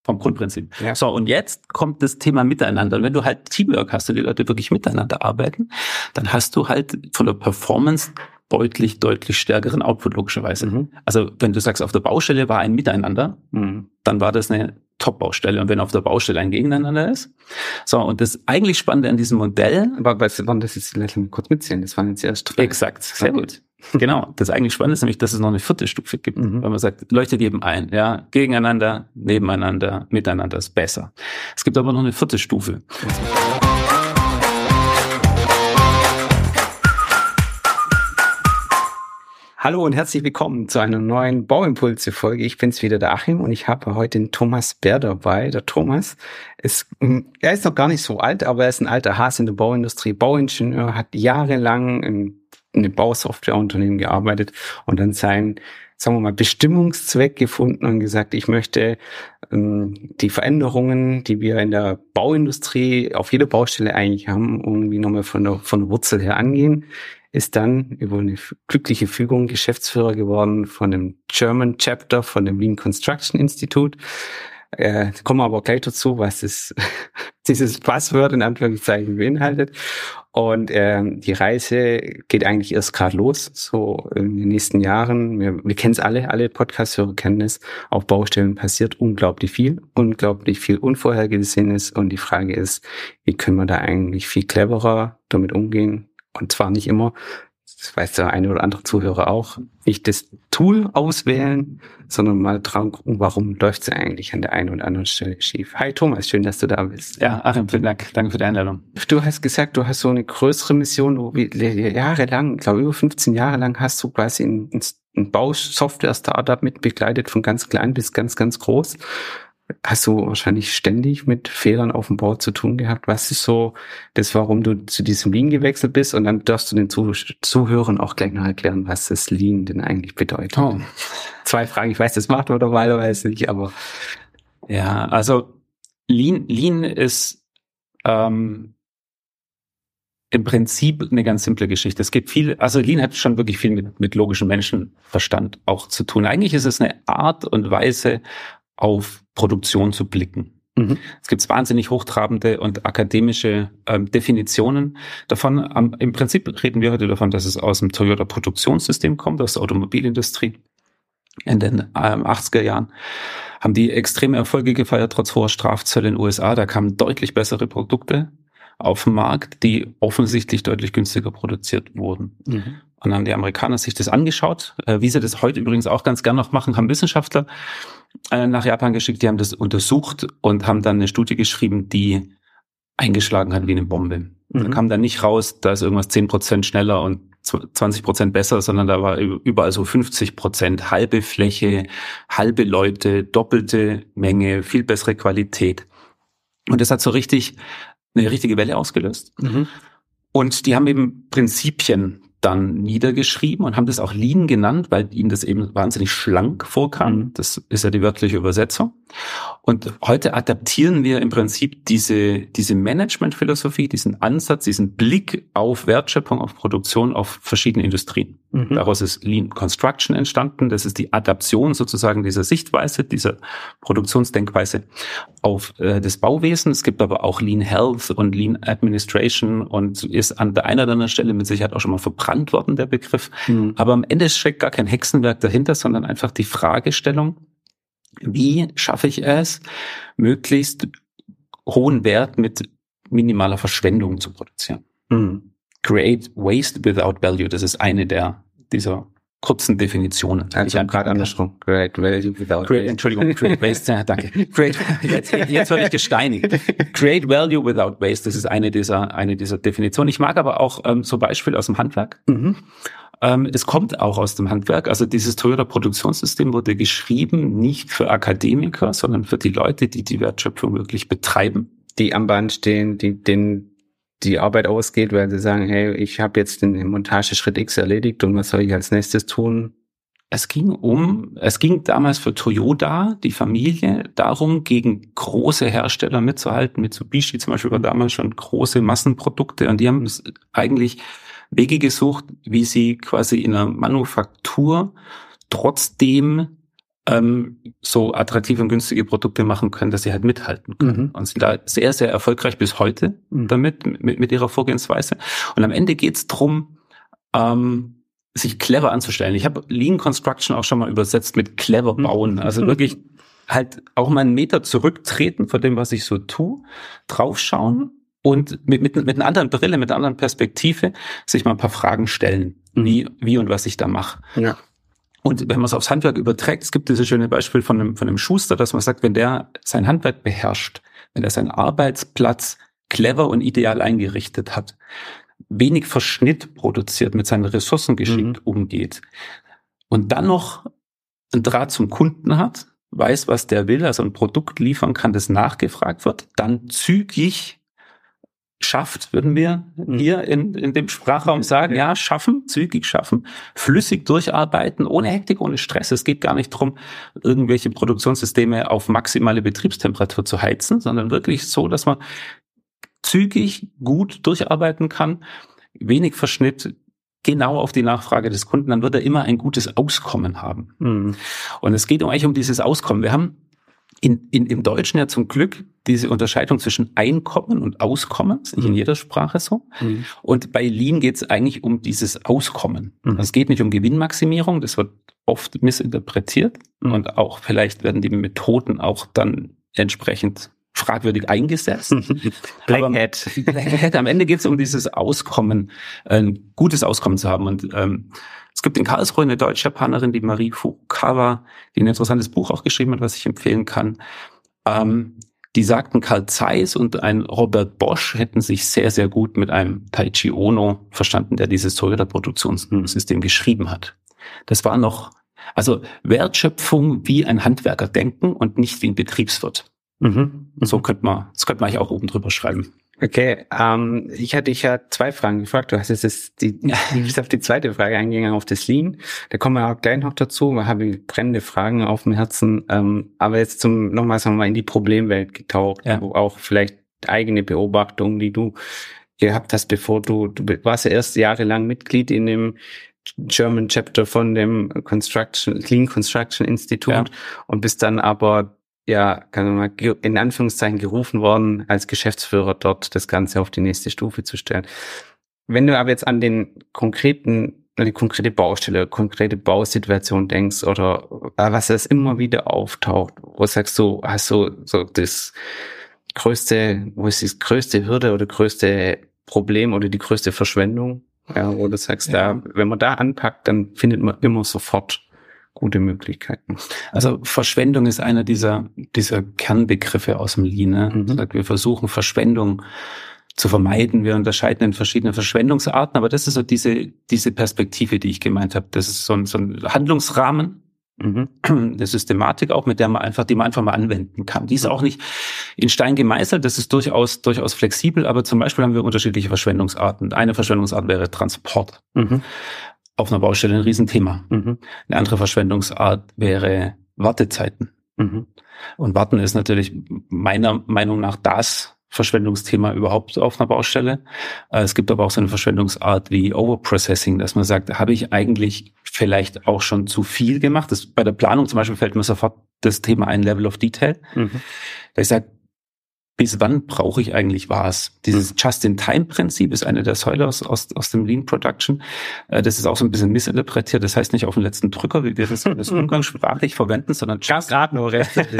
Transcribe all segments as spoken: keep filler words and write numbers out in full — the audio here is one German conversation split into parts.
Vom Grundprinzip. Ja. So, und jetzt kommt das Thema Miteinander. Und wenn du halt Teamwork hast und die Leute wirklich miteinander arbeiten, dann hast du halt von der Performance deutlich, deutlich stärkeren Output, logischerweise. Mhm. Also wenn du sagst, auf der Baustelle war ein Miteinander, Mhm. dann war das eine Top-Baustelle. Und wenn auf der Baustelle ein Gegeneinander ist, so, und das eigentlich Spannende an diesem Modell... Aber was waren das jetzt, lass mich kurz mitzählen, das waren jetzt erst drei. Exakt, sehr gut. Genau, das eigentlich Spannende ist nämlich, dass es noch eine vierte Stufe gibt, Mhm. weil man sagt, Leute geben ein, ja, gegeneinander, nebeneinander, miteinander ist besser. Es gibt aber noch eine vierte Stufe. Hallo und herzlich willkommen zu einer neuen Bauimpulse-Folge. Ich bin's wieder, der Achim, und ich habe heute den Thomas Bär dabei. Der Thomas ist, er ist noch gar nicht so alt, aber er ist ein alter Hase in der Bauindustrie, Bauingenieur, hat jahrelang in einem Bausoftwareunternehmen gearbeitet und dann seinen, sagen wir mal, Bestimmungszweck gefunden und gesagt, ich möchte ähm, die Veränderungen, die wir in der Bauindustrie auf jeder Baustelle eigentlich haben, irgendwie nochmal von der, von der Wurzel her angehen. Ist dann über eine glückliche Fügung Geschäftsführer geworden von dem German Chapter von dem Lean Construction Institute. Äh, kommen wir aber gleich dazu, was es, dieses Passwort in Anführungszeichen beinhaltet. Und äh, die Reise geht eigentlich erst gerade los, so in den nächsten Jahren. Wir, wir kennen es alle, alle Podcast-Hörer kennen es. Auf Baustellen passiert unglaublich viel, unglaublich viel Unvorhergesehenes. Und die Frage ist, wie können wir da eigentlich viel cleverer damit umgehen? Und zwar nicht immer, das weiß der eine oder andere Zuhörer auch, nicht das Tool auswählen, sondern mal dran gucken, warum läuft es eigentlich an der einen oder anderen Stelle schief. Hi Thomas, schön, dass du da bist. Ja, Achim, vielen Dank. Danke für die Einladung. Du hast gesagt, du hast so eine größere Mission, wo wie, jahrelang, ich glaube über fünfzehn Jahre lang hast du quasi ein, ein Bausoftware-Startup mit begleitet, von ganz klein bis ganz, ganz groß. Hast du wahrscheinlich ständig mit Fehlern auf dem Bau zu tun gehabt? Was ist so das, warum du zu diesem Lean gewechselt bist? Und dann darfst du den Zuh- Zuhörern auch gleich noch erklären, was das Lean denn eigentlich bedeutet. Oh. Zwei Fragen, ich weiß, das macht man normalerweise nicht, aber... Ja, also Lean, Lean ist ähm, im Prinzip eine ganz simple Geschichte. Es gibt viel, also Lean hat schon wirklich viel mit, mit logischem Menschenverstand auch zu tun. Eigentlich ist es eine Art und Weise, auf Produktion zu blicken. Mhm. Es gibt wahnsinnig hochtrabende und akademische ähm, Definitionen davon. Um, Im Prinzip reden wir heute davon, dass es aus dem Toyota-Produktionssystem kommt, aus der Automobilindustrie. In den ähm, achtziger Jahren haben die extreme Erfolge gefeiert, trotz hoher Strafzölle in den U S A. Da kamen deutlich bessere Produkte auf den Markt, die offensichtlich deutlich günstiger produziert wurden. Mhm. Und dann haben die Amerikaner sich das angeschaut, äh, wie sie das heute übrigens auch ganz gern noch machen, haben Wissenschaftler äh, nach Japan geschickt, die haben das untersucht und haben dann eine Studie geschrieben, die eingeschlagen hat wie eine Bombe. Mhm. Da kam dann nicht raus, da ist irgendwas zehn Prozent schneller und zwanzig Prozent besser, sondern da war überall so fünfzig Prozent, halbe Fläche, halbe Leute, doppelte Menge, viel bessere Qualität. Und das hat so richtig eine richtige Welle ausgelöst. Mhm. Und die haben eben Prinzipien dann niedergeschrieben und haben das auch Lean genannt, weil ihnen das eben wahnsinnig schlank vorkam. Mhm. Das ist ja die wörtliche Übersetzung. Und heute adaptieren wir im Prinzip diese, diese Management-Philosophie, diesen Ansatz, diesen Blick auf Wertschöpfung, auf Produktion, auf verschiedene Industrien. Mhm. Daraus ist Lean Construction entstanden. Das ist die Adaption sozusagen dieser Sichtweise, dieser Produktionsdenkweise auf äh, das Bauwesen. Es gibt aber auch Lean Health und Lean Administration und ist an der einen oder anderen Stelle mit Sicherheit auch schon mal verbrannt worden, der Begriff. Mhm. Aber am Ende steckt gar kein Hexenwerk dahinter, sondern einfach die Fragestellung, wie schaffe ich es, möglichst hohen Wert mit minimaler Verschwendung zu produzieren? Mhm. Create waste without value, das ist eine der dieser kurzen Definitionen. Also ich gerade andersrum. Create value without create, Entschuldigung, create waste, ja, danke. Create, jetzt, jetzt werde ich gesteinigt. Create value without waste, das ist eine dieser eine dieser Definitionen. Ich mag aber auch ähm, so Beispiele aus dem Handwerk. Mhm. Ähm, es kommt auch aus dem Handwerk. Also dieses Toyota-Produktionssystem wurde geschrieben nicht für Akademiker, sondern für die Leute, die die Wertschöpfung wirklich betreiben. Die am Band stehen, die den die Arbeit ausgeht, weil sie sagen, hey, ich habe jetzt den Montageschritt X erledigt und was soll ich als nächstes tun? Es ging um, es ging damals für Toyota, die Familie, darum, gegen große Hersteller mitzuhalten. Mitsubishi zum Beispiel war damals schon große Massenprodukte und die haben eigentlich Wege gesucht, wie sie quasi in einer Manufaktur trotzdem ähm, so attraktive und günstige Produkte machen können, dass sie halt mithalten können. Mhm. Und sind da sehr, sehr erfolgreich bis heute mhm. damit, mit, mit ihrer Vorgehensweise. Und am Ende geht's drum, ähm, sich clever anzustellen. Ich habe Lean Construction auch schon mal übersetzt mit clever bauen. Also wirklich halt auch mal einen Meter zurücktreten von dem, was ich so tue, draufschauen und mit, mit, mit einer anderen Brille, mit einer anderen Perspektive sich mal ein paar Fragen stellen, mhm. wie, wie und was ich da mache. Ja. Und wenn man es aufs Handwerk überträgt, es gibt dieses schöne Beispiel von einem, von einem Schuster, dass man sagt, wenn der sein Handwerk beherrscht, wenn er seinen Arbeitsplatz clever und ideal eingerichtet hat, wenig Verschnitt produziert, mit seinen Ressourcen geschickt mhm. umgeht und dann noch einen Draht zum Kunden hat, weiß, was der will, also ein Produkt liefern kann, das nachgefragt wird, dann zügig schafft, würden wir hier in, in dem Sprachraum sagen, ja, schaffen, zügig schaffen, flüssig durcharbeiten, ohne Hektik, ohne Stress. Es geht gar nicht darum, irgendwelche Produktionssysteme auf maximale Betriebstemperatur zu heizen, sondern wirklich so, dass man zügig gut durcharbeiten kann, wenig Verschnitt, genau auf die Nachfrage des Kunden, dann wird er immer ein gutes Auskommen haben. Mhm. Und es geht eigentlich um dieses Auskommen. Wir haben in, in, im Deutschen ja zum Glück diese Unterscheidung zwischen Einkommen und Auskommen, das ist nicht mhm. in jeder Sprache so. Mhm. Und bei Lean geht es eigentlich um dieses Auskommen. Mhm. Es geht nicht um Gewinnmaximierung, das wird oft missinterpretiert mhm. und auch vielleicht werden die Methoden auch dann entsprechend fragwürdig eingesetzt. Black Hat. Black Hat. Am Ende geht es um dieses Auskommen, ein gutes Auskommen zu haben. Und ähm, es gibt in Karlsruhe eine Deutsch-Japanerin, die Marie Furukawa, die ein interessantes Buch auch geschrieben hat, was ich empfehlen kann. Ähm, die sagten, Carl Zeiss und ein Robert Bosch hätten sich sehr, sehr gut mit einem Taiichi Ohno verstanden, der dieses Toyota-Produktionssystem geschrieben hat. Das war noch, also Wertschöpfung wie ein Handwerker denken und nicht wie ein Betriebswirt. Mhm. So könnte man, das könnte man eigentlich auch oben drüber schreiben. Okay, ähm, ich hatte dich ja zwei Fragen gefragt. Du hast jetzt das, die, du bist auf die zweite Frage eingegangen, auf das Lean. Da kommen wir auch gleich noch dazu. Wir haben brennende Fragen auf dem Herzen. Ähm, aber jetzt zum, nochmal, sagen wir mal, in die Problemwelt getaucht, ja. wo auch vielleicht eigene Beobachtungen, die du gehabt hast, bevor du, du warst ja erst jahrelang Mitglied in dem German Chapter von dem Construction, Lean Construction Institute ja. und bist dann aber ja, kann man mal in Anführungszeichen gerufen worden, als Geschäftsführer dort das Ganze auf die nächste Stufe zu stellen. Wenn du aber jetzt an den konkreten, an die konkrete Baustelle, konkrete Bausituation denkst oder was das immer wieder auftaucht, wo sagst du, hast du so das größte, wo ist die größte Hürde oder größte Problem oder die größte Verschwendung, ja, wo du sagst, ja. da, wenn man da anpackt, dann findet man immer sofort gute Möglichkeiten. Also Verschwendung ist einer dieser dieser Kernbegriffe aus dem Lean. Ne? Mhm. Wir versuchen Verschwendung zu vermeiden. Wir unterscheiden in verschiedene Verschwendungsarten, aber das ist so diese diese Perspektive, die ich gemeint habe. Das ist so ein, so ein Handlungsrahmen, mhm. eine Systematik auch, mit der man einfach, die man einfach mal anwenden kann. Die ist auch nicht in Stein gemeißelt. Das ist durchaus durchaus flexibel. Aber zum Beispiel haben wir unterschiedliche Verschwendungsarten. Eine Verschwendungsart wäre Transport. Mhm. Auf einer Baustelle ein Riesenthema. Mhm. Eine andere Verschwendungsart wäre Wartezeiten. Mhm. Und Warten ist natürlich meiner Meinung nach das Verschwendungsthema überhaupt auf einer Baustelle. Es gibt aber auch so eine Verschwendungsart wie Overprocessing, dass man sagt, habe ich eigentlich vielleicht auch schon zu viel gemacht? Das, bei der Planung zum Beispiel fällt mir sofort das Thema ein, Level of Detail. Mhm. Da ich sage, bis wann brauche ich eigentlich was? Dieses Just-in-Time-Prinzip ist eine der Säulen aus, aus, aus dem Lean Production. Das ist auch so ein bisschen missinterpretiert. Das heißt nicht auf den letzten Drücker, wie wir das, das umgangssprachlich verwenden, sondern just gerade nur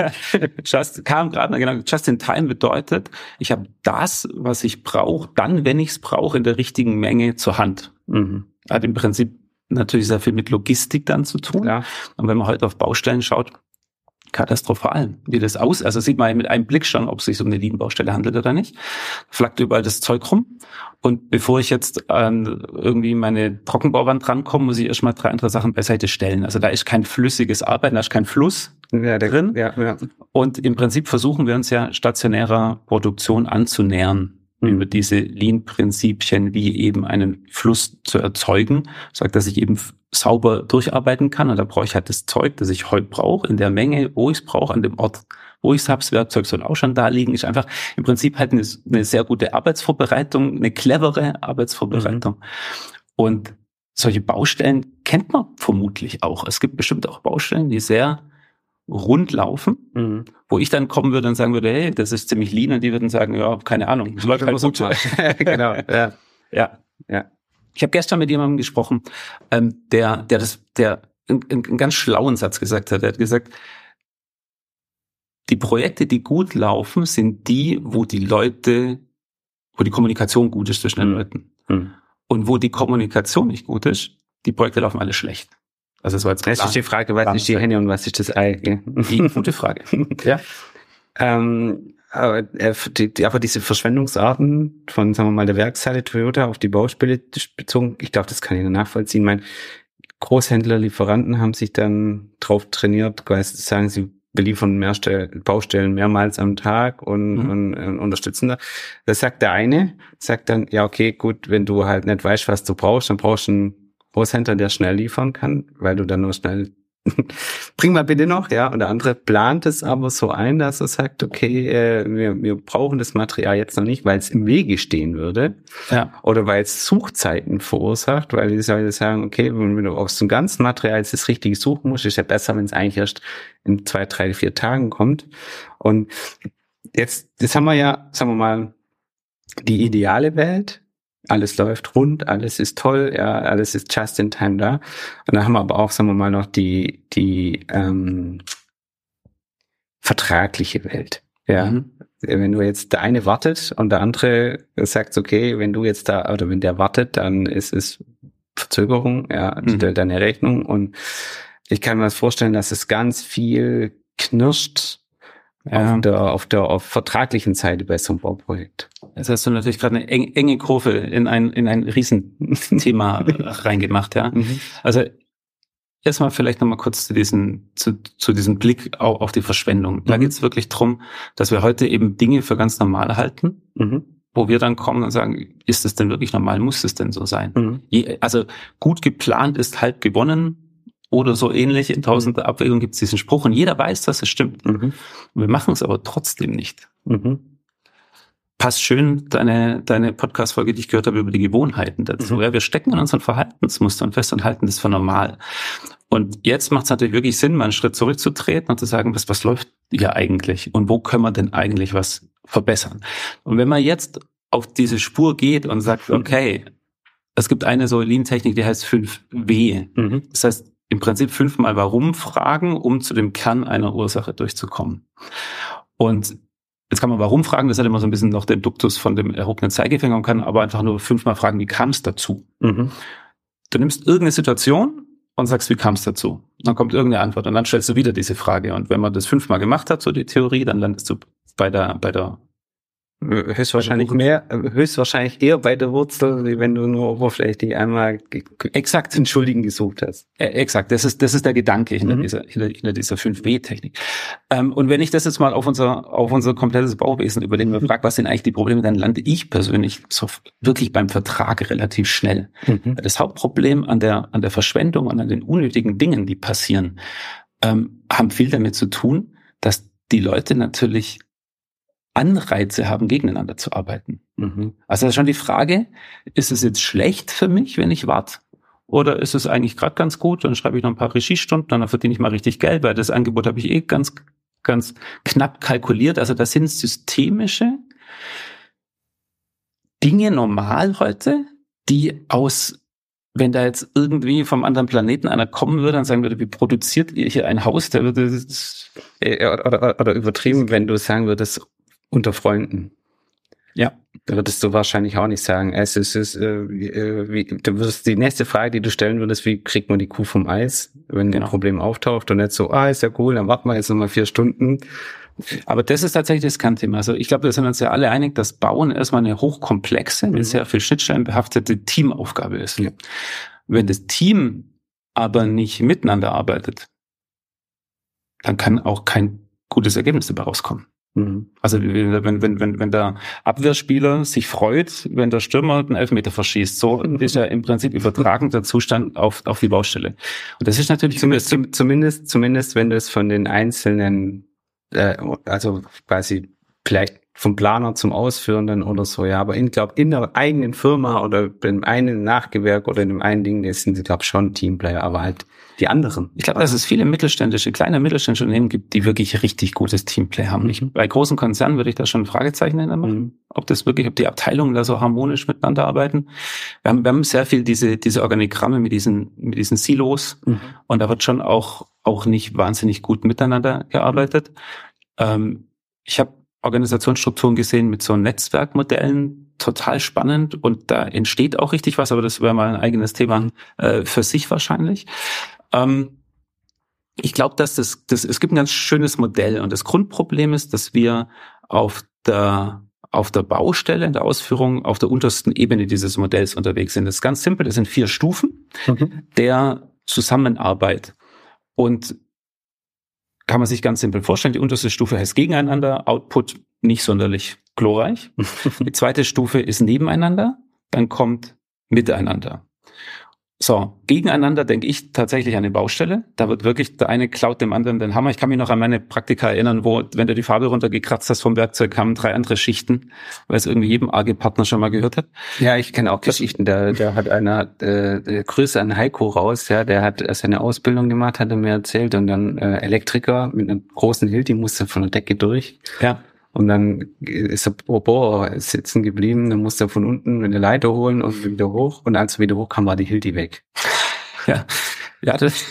just kam gerade genau. Just-in-Time bedeutet, ich habe das, was ich brauche, dann, wenn ich es brauche, in der richtigen Menge zur Hand. Mhm. Hat im Prinzip natürlich sehr viel mit Logistik dann zu tun. Ja. Und wenn man heute auf Baustellen schaut, katastrophal, wie das aus, also sieht man ja mit einem Blick schon, ob es sich um eine Lean-Baustelle handelt oder nicht. Flackt überall das Zeug rum. Und bevor ich jetzt ähm, irgendwie meine Trockenbauwand drankomme, muss ich erstmal drei andere Sachen beiseite stellen. Also da ist kein flüssiges Arbeiten, da ist kein Fluss ja, der, drin. Ja, ja. Und im Prinzip versuchen wir uns ja stationärer Produktion anzunähern. Mhm. Über diese Lean-Prinzipien, wie eben einen Fluss zu erzeugen, sagt, dass ich eben sauber durcharbeiten kann. Und da brauche ich halt das Zeug, das ich heute brauche, in der Menge, wo ich es brauche, an dem Ort, wo ich es habe. Das Werkzeug soll auch schon da liegen. Ist einfach im Prinzip halt eine, eine sehr gute Arbeitsvorbereitung, eine clevere Arbeitsvorbereitung. Mhm. Und solche Baustellen kennt man vermutlich auch. Es gibt bestimmt auch Baustellen, die sehr rund laufen, mhm. wo ich dann kommen würde und sagen würde, hey, das ist ziemlich lean, und die würden sagen, ja, keine Ahnung, das läuft halt gut. Genau, ja. Ja. Ja. Ich habe gestern mit jemandem gesprochen, ähm, der, der das, der einen, einen ganz schlauen Satz gesagt hat. Er hat gesagt, die Projekte, die gut laufen, sind die, wo die Leute, wo die Kommunikation gut ist zwischen den mhm. Leuten. Mhm. Und wo die Kommunikation nicht gut ist, die Projekte laufen alle schlecht. Also das war jetzt das ist die Frage, was ist die Henne und was ist das Ei? Die gute Frage. Ja. ähm, aber, die, die, aber diese Verschwendungsarten von, sagen wir mal, der Werkshalle Toyota auf die Baustelle bezogen, ich glaube, das kann ich nachvollziehen. Mein Großhändler, Lieferanten haben sich dann drauf trainiert, quasi zu sagen, sie beliefern mehr Stell- Baustellen mehrmals am Tag und, mhm. und, und unterstützen da. Das sagt der eine, sagt dann, ja, okay, gut, wenn du halt nicht weißt, was du brauchst, dann brauchst du einen Großhändler, der schnell liefern kann, weil du dann nur schnell bring mal bitte noch, ja. Und der andere plant es aber so ein, dass er sagt, okay, äh, wir, wir brauchen das Material jetzt noch nicht, weil es im Wege stehen würde. Ja. Oder weil es Suchzeiten verursacht, weil die Leute sagen, okay, wenn du aus dem ganzen Material jetzt das Richtige suchen musst, ist ja besser, wenn es eigentlich erst in zwei, drei, vier Tagen kommt. Und jetzt, jetzt haben wir ja, sagen wir mal, die ideale Welt. Alles läuft rund, alles ist toll, ja, alles ist just in time da. Und dann haben wir aber auch, sagen wir mal, noch die die ähm, vertragliche Welt. Ja, mhm. Wenn du jetzt der eine wartet und der andere sagt, okay, wenn du jetzt da oder wenn der wartet, dann ist es Verzögerung, ja, mhm. stellt deine Rechnung. Und ich kann mir das vorstellen, dass es ganz viel knirscht. Ja. Auf der, auf der auf vertraglichen Seite bei so einem Bauprojekt. Jetzt hast du natürlich gerade eine eng, enge Kurve in ein, in ein Riesenthema reingemacht, ja. Mhm. Also, erstmal vielleicht nochmal kurz zu diesem, zu, zu diesem Blick auf, auf die Verschwendung. Da mhm. geht es wirklich drum, dass wir heute eben Dinge für ganz normal halten, mhm. wo wir dann kommen und sagen, ist es denn wirklich normal? Muss es denn so sein? Mhm. Je, also, gut geplant ist halb gewonnen. Oder so ähnlich, in tausender Abwägungen gibt es diesen Spruch und jeder weiß, dass es stimmt. Mhm. Wir machen es aber trotzdem nicht. Mhm. Passt schön deine deine Podcast-Folge, die ich gehört habe, über die Gewohnheiten dazu. Mhm. Ja, wir stecken in unseren Verhaltensmustern fest und halten das für normal. Und jetzt macht es natürlich wirklich Sinn, mal einen Schritt zurückzutreten und zu sagen, was, was läuft hier eigentlich? Und wo können wir denn eigentlich was verbessern? Und wenn man jetzt auf diese Spur geht und sagt, okay, es gibt eine so Lean-Technik, die heißt fünf W. Mhm. Das heißt, im Prinzip fünfmal Warum fragen, um zu dem Kern einer Ursache durchzukommen. Und jetzt kann man Warum fragen, das hat immer so ein bisschen noch den Duktus von dem erhobenen Zeigefinger und kann aber einfach nur fünfmal fragen, wie kam es dazu? Mhm. Du nimmst irgendeine Situation und sagst, wie kam es dazu? Dann kommt irgendeine Antwort und dann stellst du wieder diese Frage. Und wenn man das fünfmal gemacht hat, so die Theorie, dann landest du bei der, bei der Höchstwahrscheinlich mehr, höchstwahrscheinlich eher bei der Wurzel, wie wenn du nur oberflächlich einmal ge- exakt entschuldigen gesucht hast. Äh, exakt, das ist das ist der Gedanke hinter mhm. dieser hinter, hinter dieser fünf W Technik. Ähm, und wenn ich das jetzt mal auf unser auf unser komplettes Bauwesen überlegen und frage, was sind eigentlich die Probleme, dann lande ich persönlich so wirklich beim Vertrag relativ schnell. Mhm. Das Hauptproblem an der an der Verschwendung und an den unnötigen Dingen, die passieren, ähm, haben viel damit zu tun, dass die Leute natürlich Anreize haben, gegeneinander zu arbeiten. Mhm. Also das ist schon die Frage, ist es jetzt schlecht für mich, wenn ich warte? Oder ist es eigentlich gerade ganz gut? Dann schreibe ich noch ein paar Regiestunden, dann verdiene ich mal richtig Geld, weil das Angebot habe ich eh ganz, ganz knapp kalkuliert. Also das sind systemische Dinge normal heute, die aus, wenn da jetzt irgendwie vom anderen Planeten einer kommen würde und sagen würde, wie produziert ihr hier ein Haus, der würde das oder, oder, oder übertrieben, wenn du sagen würdest, unter Freunden. Ja. Da würdest du wahrscheinlich auch nicht sagen, es ist, es ist äh, wie, du würdest die nächste Frage, die du stellen würdest, wie kriegt man die Kuh vom Eis, wenn genau. ein Problem auftaucht und nicht so, ah, ist ja cool, dann warten wir jetzt nochmal vier Stunden. Aber das ist tatsächlich das Kernthema. Also ich glaube, wir sind uns ja alle einig, dass Bauen erstmal eine hochkomplexe, mit mhm. sehr viel Schnittstellen behaftete Teamaufgabe ist. Ja. Wenn das Team aber nicht miteinander arbeitet, dann kann auch kein gutes Ergebnis dabei rauskommen. Mhm. Also wenn, wenn, wenn, wenn der Abwehrspieler sich freut, wenn der Stürmer den Elfmeter verschießt, so ist ja im Prinzip übertragender Zustand auf, auf die Baustelle. Und das ist natürlich zumindest, zumindest, zumindest wenn das von den einzelnen, äh, also quasi vielleicht vom Planer zum Ausführenden oder so, ja, aber ich glaube, in der eigenen Firma oder in einem Nachgewerk oder in einem einen Ding, das sind sie, glaube ich, schon Teamplayer, aber halt die anderen. Ich glaube, dass es viele mittelständische, kleine mittelständische Unternehmen gibt, die wirklich richtig gutes Teamplay haben. Ich, bei großen Konzernen würde ich da schon ein Fragezeichen hinter machen, mhm. ob das wirklich, ob die Abteilungen da so harmonisch miteinander arbeiten. Wir haben, wir haben sehr viel diese, diese Organigramme mit diesen, mit diesen Silos, mhm. und da wird schon auch, auch nicht wahnsinnig gut miteinander gearbeitet. Ähm, ich habe Organisationsstrukturen gesehen mit so Netzwerkmodellen, total spannend, und da entsteht auch richtig was, aber das wäre mal ein eigenes Thema äh, für sich wahrscheinlich. Ähm, ich glaube, dass das, das, es gibt ein ganz schönes Modell, und das Grundproblem ist, dass wir auf der auf der Baustelle, in der Ausführung, auf der untersten Ebene dieses Modells unterwegs sind. Das ist ganz simpel, das sind vier Stufen mhm. der Zusammenarbeit, und kann man sich ganz simpel vorstellen. Die unterste Stufe heißt Gegeneinander, Output nicht sonderlich glorreich. Die zweite Stufe ist Nebeneinander, dann kommt Miteinander. So, gegeneinander denke ich tatsächlich an eine Baustelle. Da wird wirklich, der eine klaut dem anderen den Hammer. Ich kann mich noch an meine Praktika erinnern, wo, wenn du die Farbe runtergekratzt hast vom Werkzeug, kamen drei andere Schichten, weil es irgendwie jedem A G-Partner schon mal gehört hat. Ja, ich kenne auch Geschichten. Da, da hat einer, äh, Grüße an Heiko raus, ja, der hat seine Ausbildung gemacht, hat er mir erzählt, und dann äh, Elektriker mit einem großen Hilti musste von der Decke durch. Ja. Und dann ist der Bohrer sitzen geblieben, dann musste er von unten eine Leiter holen und wieder hoch. Und als er wieder hochkam, war die Hilti weg. Ja, ja, das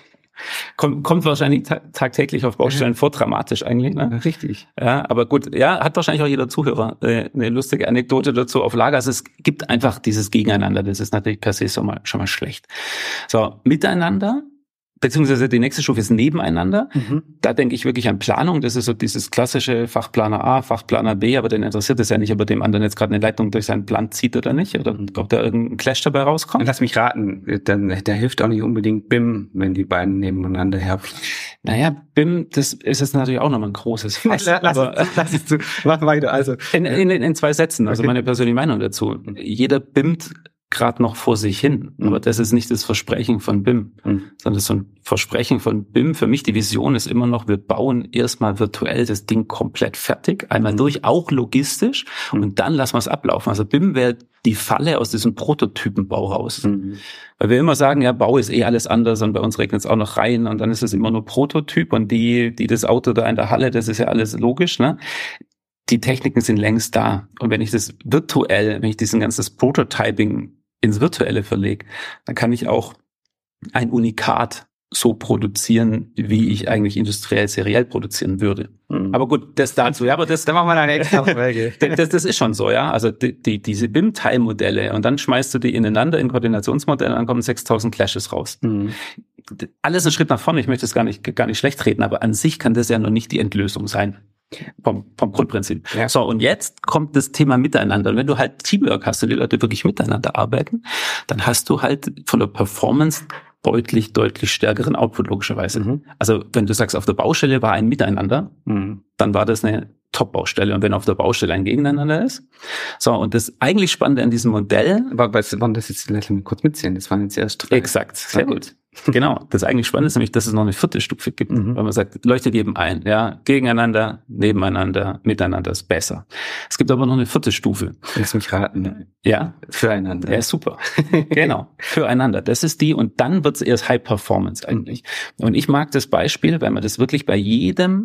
kommt, kommt wahrscheinlich ta- tagtäglich auf Baustellen vor, dramatisch eigentlich. Ne? Richtig. Ja, aber gut, ja, hat wahrscheinlich auch jeder Zuhörer äh, eine lustige Anekdote dazu auf Lager. Also es gibt einfach dieses Gegeneinander, das ist natürlich per se schon mal, schon mal schlecht. So, miteinander, beziehungsweise die nächste Stufe ist Nebeneinander. Mhm. Da denke ich wirklich an Planung. Das ist so dieses klassische Fachplaner A, Fachplaner B, aber den interessiert es ja nicht, ob er dem anderen jetzt gerade eine Leitung durch seinen Plan zieht oder nicht, oder ob da irgendein Clash dabei rauskommt. Lass mich raten, dann, der hilft auch nicht unbedingt B I M, wenn die beiden nebeneinander herfliegen. Naja, B I M, das ist jetzt natürlich auch nochmal ein großes Fass. lass, aber, lass es zu, mach weiter. Also in, in, in zwei Sätzen, also okay. Meine persönliche Meinung dazu. Jeder B I M T gerade noch vor sich hin. Mhm. Aber das ist nicht das Versprechen von B I M, mhm. sondern so ein Versprechen von B I M. Für mich, die Vision ist immer noch, wir bauen erstmal virtuell das Ding komplett fertig, einmal mhm. durch, auch logistisch, mhm. und dann lassen wir es ablaufen. Also B I M wäre die Falle aus diesem Prototypenbau raus. Mhm. Weil wir immer sagen, ja, Bau ist eh alles anders, und bei uns regnet es auch noch rein, und dann ist es immer nur Prototyp, und die, die das Auto da in der Halle, das ist ja alles logisch, ne? Die Techniken sind längst da. Und wenn ich das virtuell, wenn ich diesen ganzes Prototyping ins Virtuelle verlege, dann kann ich auch ein Unikat so produzieren, wie ich eigentlich industriell seriell produzieren würde. Mhm. Aber gut, das dazu. Ja, aber das, da machen wir eine extra Folge. das, das ist schon so, ja. Also die, die, diese B I M-Teilmodelle, und dann schmeißt du die ineinander in Koordinationsmodellen, dann kommen sechstausend Clashes raus. Mhm. Alles ein Schritt nach vorne. Ich möchte es gar nicht, gar nicht schlecht reden, aber an sich kann das ja noch nicht die Endlösung sein. Vom, vom Grundprinzip. Ja. So, und jetzt kommt das Thema Miteinander. Und wenn du halt Teamwork hast und die Leute wirklich miteinander arbeiten, dann hast du halt von der Performance deutlich, deutlich stärkeren Output, logischerweise. Mhm. Also wenn du sagst, auf der Baustelle war ein Miteinander, mhm. dann war das eine Top-Baustelle. Und wenn auf der Baustelle ein Gegeneinander ist. So, und das eigentlich Spannende an diesem Modell... War, waren das jetzt, lass mich kurz mitzählen, das waren jetzt erst drei. Exakt, sehr gut. Genau, das eigentlich Spannende ist nämlich, dass es noch eine vierte Stufe gibt, mhm. weil man sagt, Leute geben ein, ja, gegeneinander, nebeneinander, miteinander ist besser. Es gibt aber noch eine vierte Stufe. Lass mich raten. Ja. Füreinander. Ja, super. Genau, füreinander. Das ist die, und dann wird es erst High Performance eigentlich. Und ich mag das Beispiel, weil man das wirklich bei jedem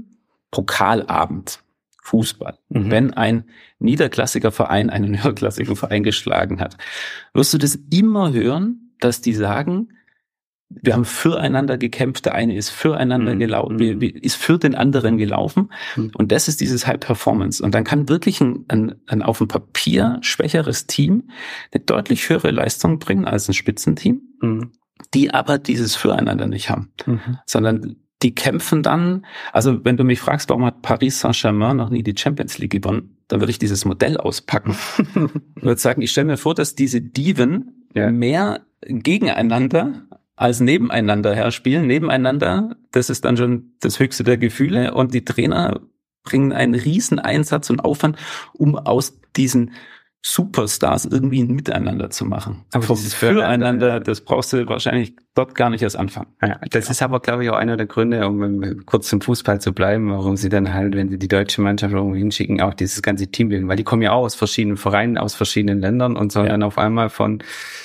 Pokalabend Fußball, mhm. wenn ein niederklassiger Verein einen höherklassigen Verein geschlagen hat, wirst du das immer hören, dass die sagen, wir haben füreinander gekämpft, der eine ist füreinander mhm. gelaufen, ist für den anderen gelaufen, mhm. und das ist dieses High Performance. Und dann kann wirklich ein, ein, ein auf dem Papier schwächeres Team eine deutlich höhere Leistung bringen als ein Spitzenteam, mhm. die aber dieses Füreinander nicht haben, mhm. sondern die kämpfen dann, also wenn du mich fragst, warum hat Paris Saint-Germain noch nie die Champions League gewonnen, dann würde ich dieses Modell auspacken. Ich würde sagen, ich stelle mir vor, dass diese Diven ja. mehr gegeneinander als nebeneinander herspielen. Nebeneinander, das ist dann schon das höchste der Gefühle, und die Trainer bringen einen riesen Einsatz und Aufwand, um aus diesen Superstars irgendwie ein Miteinander zu machen. Aber Vom dieses Füreinander, das brauchst du wahrscheinlich dort gar nicht erst anfangen. Ja, das ja. ist aber, glaube ich, auch einer der Gründe, um kurz zum Fußball zu bleiben, warum sie dann halt, wenn sie die deutsche Mannschaft irgendwo hinschicken, auch dieses ganze Team bilden, weil die kommen ja auch aus verschiedenen Vereinen, aus verschiedenen Ländern und sollen ja. dann auf einmal von,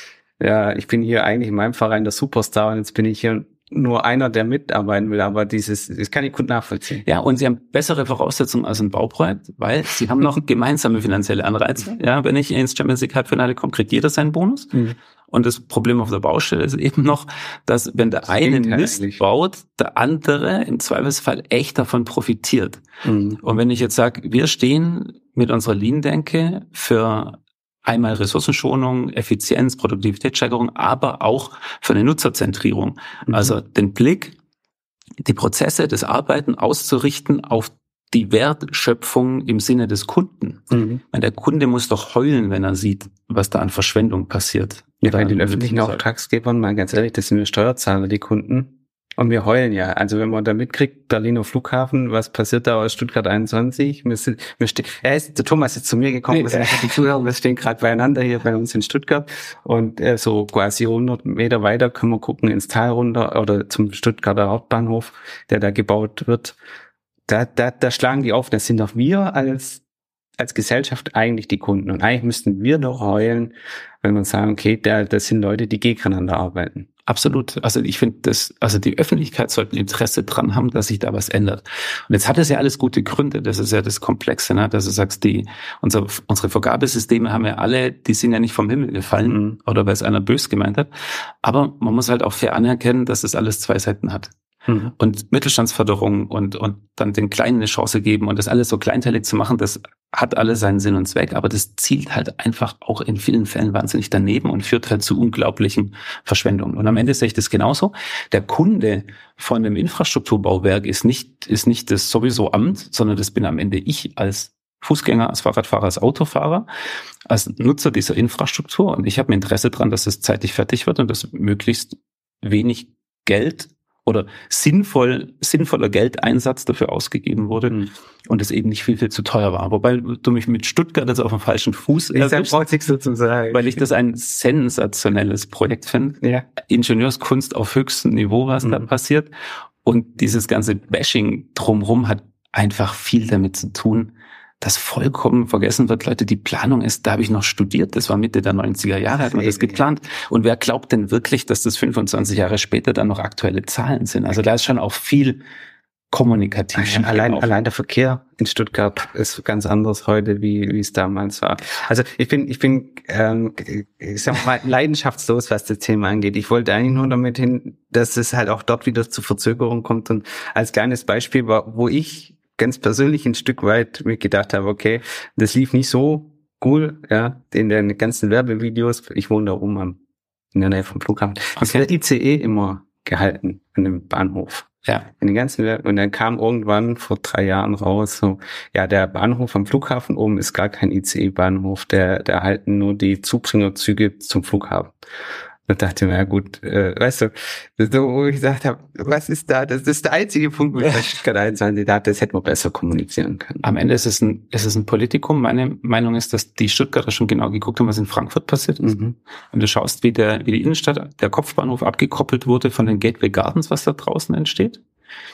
ja, ich bin hier eigentlich in meinem Verein der Superstar und jetzt bin ich hier nur einer, der mitarbeiten will, aber dieses, das kann ich gut nachvollziehen. Ja, und sie haben bessere Voraussetzungen als ein Bauprojekt, weil sie haben noch gemeinsame finanzielle Anreize. Ja, wenn ich ins Champions League Halbfinale komme, kriegt jeder seinen Bonus. Mhm. Und das Problem auf der Baustelle ist eben noch, dass wenn der eine Mist eigentlich baut, der andere im Zweifelsfall echt davon profitiert. Mhm. Und wenn ich jetzt sage, wir stehen mit unserer Lean-Denke für einmal Ressourcenschonung, Effizienz, Produktivitätssteigerung, aber auch für eine Nutzerzentrierung. Mhm. Also den Blick, die Prozesse, das Arbeiten auszurichten auf die Wertschöpfung im Sinne des Kunden. Mhm. Weil der Kunde muss doch heulen, wenn er sieht, was da an Verschwendung passiert. Ja, bei den öffentlichen Auftragsgebern, mal ganz ehrlich, das sind wir Steuerzahler, die Kunden. Und wir heulen ja. Also wenn man da mitkriegt, Berliner Flughafen, was passiert da aus Stuttgart einundzwanzig? Wir sind, wir stehen, er ist, der Thomas ist zu mir gekommen, nee, wir, die Zuhörer, wir stehen gerade beieinander hier bei uns in Stuttgart und äh, so quasi hundert Meter weiter können wir gucken ins Tal runter oder zum Stuttgarter Hauptbahnhof, der da gebaut wird. Da, da, da schlagen die auf. Das sind doch wir als als Gesellschaft eigentlich die Kunden. Und eigentlich müssten wir doch heulen, wenn man sagen, okay, da, das sind Leute, die gegeneinander arbeiten. Absolut. Also ich finde, das, also die Öffentlichkeit sollte Interesse dran haben, dass sich da was ändert. Und jetzt hat es ja alles gute Gründe. Das ist ja das Komplexe, ne? Dass du sagst, die, unser, unsere Vergabesysteme haben ja alle, die sind ja nicht vom Himmel gefallen, mhm. oder weil es einer bös gemeint hat. Aber man muss halt auch fair anerkennen, dass es alles zwei Seiten hat. Mhm. Und Mittelstandsförderung und, und dann den Kleinen eine Chance geben und das alles so kleinteilig zu machen, das hat alles seinen Sinn und Zweck, aber das zielt halt einfach auch in vielen Fällen wahnsinnig daneben und führt halt zu unglaublichen Verschwendungen. Und am Ende sehe ich das genauso. Der Kunde von einem Infrastrukturbauwerk ist nicht, ist nicht das sowieso Amt, sondern das bin am Ende ich als Fußgänger, als Fahrradfahrer, als Autofahrer, als Nutzer dieser Infrastruktur. Und ich habe ein Interesse daran, dass es zeitig fertig wird und dass möglichst wenig Geld oder sinnvoll, sinnvoller Geldeinsatz dafür ausgegeben wurde mhm. und es eben nicht viel, viel zu teuer war. Wobei du mich mit Stuttgart jetzt auf dem falschen Fuß erwischst, weil ich das ein sensationelles Projekt finde. Ja. Ingenieurskunst auf höchstem Niveau, was mhm. da passiert. Und dieses ganze Bashing drumherum hat einfach viel damit zu tun, dass vollkommen vergessen wird, Leute, die Planung ist, da habe ich noch studiert, das war Mitte der neunziger Jahre, hat man das geplant. Und wer glaubt denn wirklich, dass das fünfundzwanzig Jahre später dann noch aktuelle Zahlen sind? Also da ist schon auch viel kommunikativ. Ja, allein, allein der Verkehr in Stuttgart ist ganz anders heute, wie, wie es damals war. Also ich bin, ich bin, ähm, ich sag mal, leidenschaftslos, was das Thema angeht. Ich wollte eigentlich nur damit hin, dass es halt auch dort wieder zu Verzögerung kommt. Und als kleines Beispiel war, wo ich ganz persönlich ein Stück weit mir gedacht habe, okay, das lief nicht so cool, ja, in den ganzen Werbevideos. Ich wohne da oben am, in der Nähe vom Flughafen. Okay. Ist der I C E immer gehalten an dem Bahnhof. Ja. In den ganzen Werbe und dann kam irgendwann vor drei Jahren raus, so, ja, der Bahnhof am Flughafen oben ist gar kein I C E-Bahnhof, der, der halten nur die Zubringerzüge zum Flughafen. Da dachte ich mir, ja gut, äh, weißt du, so, wo ich gesagt habe, was ist da? Das ist der einzige Punkt, wo ich bei Stuttgart einundzwanzig dachte, das hätte man besser kommunizieren können. Am Ende ist es ein, ist es ein Politikum. Meine Meinung ist, dass die Stuttgarter schon genau geguckt haben, was in Frankfurt passiert ist. Mhm. Und du schaust, wie der, wie die Innenstadt, der Kopfbahnhof abgekoppelt wurde von den Gateway Gardens, was da draußen entsteht.